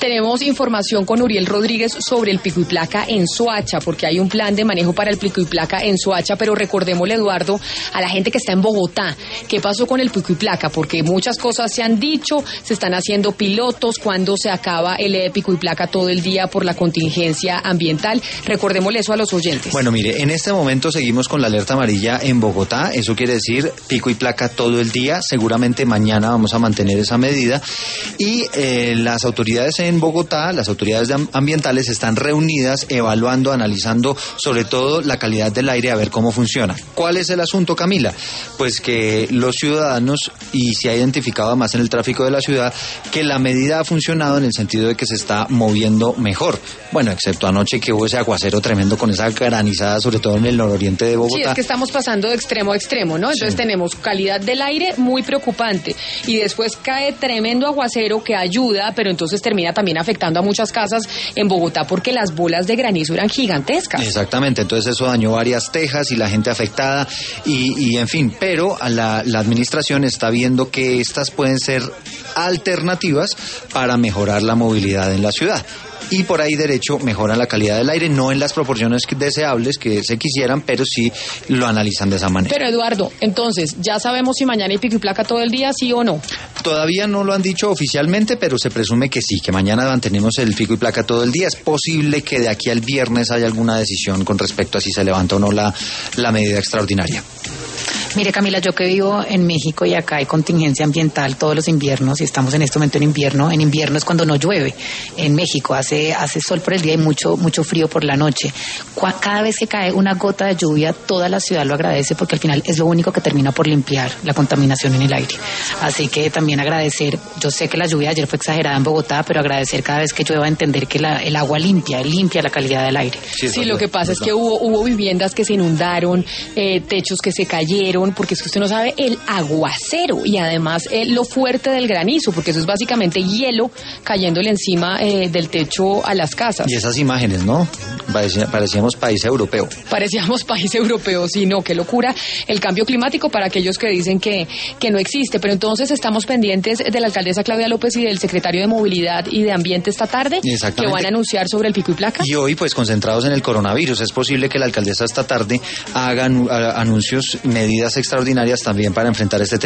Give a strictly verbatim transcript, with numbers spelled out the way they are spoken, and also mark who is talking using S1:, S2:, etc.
S1: Tenemos información con Uriel Rodríguez sobre el pico y placa en Soacha, porque hay un plan de manejo para el pico y placa en Soacha, pero recordémosle, Eduardo, a la gente que está en Bogotá, ¿qué pasó con el pico y placa? Porque muchas cosas se han dicho, se están haciendo pilotos, cuando se acaba el pico y placa todo el día por la contingencia ambiental. Recordémosle eso a los oyentes.
S2: Bueno, mire, en este momento seguimos con la alerta amarilla en Bogotá, eso quiere decir pico y placa todo el día, seguramente mañana vamos a mantener esa medida, y eh, las autoridades en Bogotá, las autoridades ambientales están reunidas evaluando, analizando sobre todo la calidad del aire, a ver cómo funciona. ¿Cuál es el asunto, Camila? Pues que los ciudadanos, y se ha identificado además en el tráfico de la ciudad, que la medida ha funcionado en el sentido de que se está moviendo mejor. Bueno, excepto anoche que hubo ese aguacero tremendo con esa granizada, sobre todo en el nororiente de Bogotá.
S1: Sí, es que estamos pasando de extremo a extremo, ¿no? Entonces sí, tenemos calidad del aire muy preocupante y después cae tremendo aguacero que ayuda, pero entonces termina también afectando a muchas casas en Bogotá porque las bolas de granizo eran gigantescas.
S2: Exactamente, entonces eso dañó varias tejas y la gente afectada y, y en fin, pero a la, la administración está viendo que estas pueden ser alternativas para mejorar la movilidad en la ciudad. Y por ahí derecho mejora la calidad del aire, no en las proporciones deseables que se quisieran, pero sí lo analizan de esa manera.
S1: Pero Eduardo, entonces, ¿ya sabemos si mañana hay pico y placa todo el día, sí o no?
S2: Todavía no lo han dicho oficialmente, pero se presume que sí, que mañana mantenemos el pico y placa todo el día. Es posible que de aquí al viernes haya alguna decisión con respecto a si se levanta o no la, la medida extraordinaria.
S3: Mire, Camila, yo que vivo en México y acá hay contingencia ambiental todos los inviernos y estamos en este momento en invierno. En invierno es cuando no llueve. En México hace hace sol por el día y mucho mucho frío por la noche. Cada vez que cae una gota de lluvia, toda la ciudad lo agradece porque al final es lo único que termina por limpiar la contaminación en el aire. Así que también agradecer, yo sé que la lluvia ayer fue exagerada en Bogotá, pero agradecer cada vez que llueva, entender que la, el agua limpia, limpia la calidad del aire.
S1: Sí, sí, lo que pasa es que hubo, hubo viviendas que se inundaron, eh, techos que se cayeron, porque es que usted no sabe el aguacero y además eh, lo fuerte del granizo, porque eso es básicamente hielo cayéndole encima eh, del techo a las casas.
S2: Y esas imágenes, ¿no? Parecía, parecíamos país europeo.
S1: Parecíamos país europeo, sí, no, qué locura el cambio climático para aquellos que dicen que, que no existe. Pero entonces estamos pendientes de la alcaldesa Claudia López y del secretario de Movilidad y de Ambiente esta tarde, que van a anunciar sobre el pico y placa.
S2: Y hoy, pues, concentrados en el coronavirus, es posible que la alcaldesa esta tarde haga anuncios, medidas extraordinarias también para enfrentar este tema.